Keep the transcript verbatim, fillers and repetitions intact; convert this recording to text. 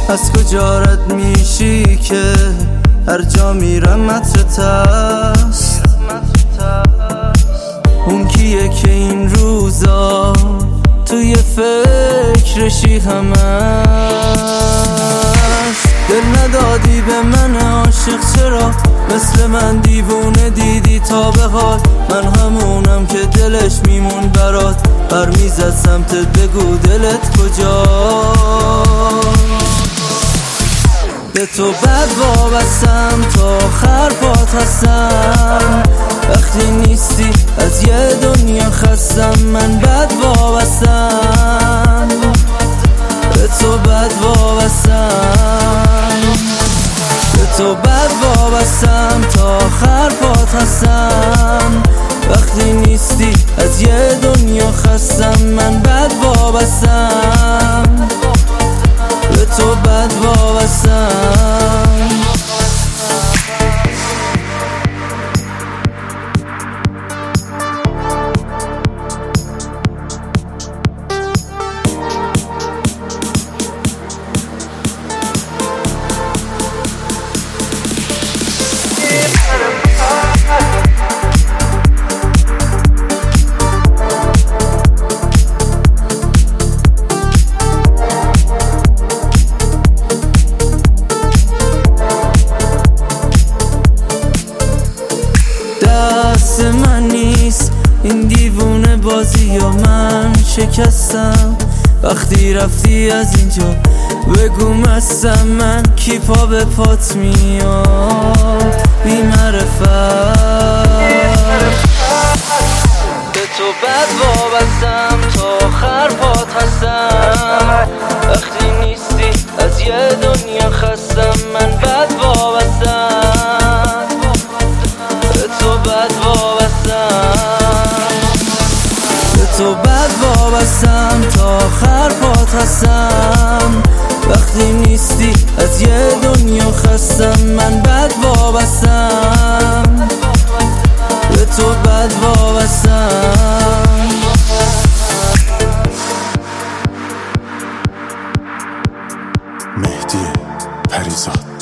از کجا رد میشی که هر جا میرم عطرت است؟ اون کیه که این روزا توی فکرشی همش؟ دل ندادی به من عاشق، چرا مثل من دیوونه دیدی تا به حال؟ من همونم که دلش میمون برات، بر میزد سمتت، بگو دلت کجا؟ به تو بد وابستم تا آخر پات هستم، وقتی نیستی از یه دنیا خستم. من بد وابستم، به تو بد وابستم، به تو بد وابستم تا آخر پات هستم، وقتی نیستی از یه دنیا خستم. من بد وابستم، به تو بد وابستم. دست من نیست این دیوونه بازی یا من شکستم. وقتی رفتی از اینجا بگو مستم من، کی پا به پات میاد بی معرفت. به تو بد وابستم تا آخر پات هستم، وقتی نیستی از یه دنیا خستم. من بد وابستم، به تو بد وابستم، به تو بد وابستم تا آخر پات هستم، وقتی نیستی از یه دنیا خستم. من بد وابستم، به تو بد وابستم. مهدی پریزاد.